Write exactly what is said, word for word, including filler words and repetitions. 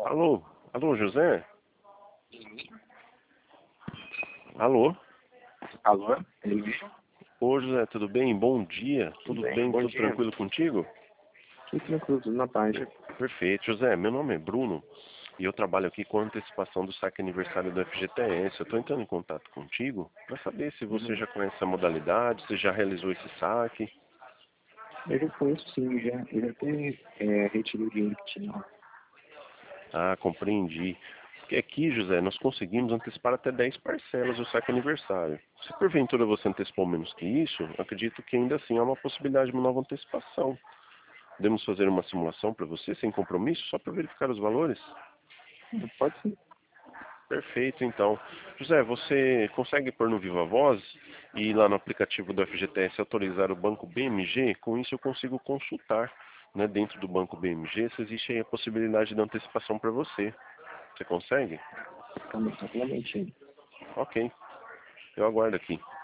Alô? Alô, José? Alô? Alô? Ele mesmo? Ô, José, tudo bem? Bom dia. Tudo Tudo bem? bem? Bom Tudo dia. tranquilo contigo? Tudo tranquilo, tudo na paz. Per- Perfeito. José, meu nome é Bruno e eu trabalho aqui com a antecipação do saque aniversário do F G T S. Eu estou entrando em contato contigo para saber se você Uhum. já conhece a modalidade, se já realizou esse saque. Eu já conheço sim, já, eu já até é, retirei o dinheiro que tinha lá. Ah, compreendi. Porque aqui, José, nós conseguimos antecipar até dez parcelas do saque aniversário. Se porventura você antecipou menos que isso, eu acredito que ainda assim há uma possibilidade de uma nova antecipação. Podemos fazer uma simulação para você, sem compromisso, só para verificar os valores? Pode sim. Perfeito, então. José, você consegue pôr no Viva Voz e ir lá no aplicativo do F G T S autorizar o banco B M G? Com isso eu consigo consultar, né, dentro do banco B M G se existe aí a possibilidade de antecipação para você. Você consegue? Calma, só pela mente aí. Ok, eu aguardo aqui.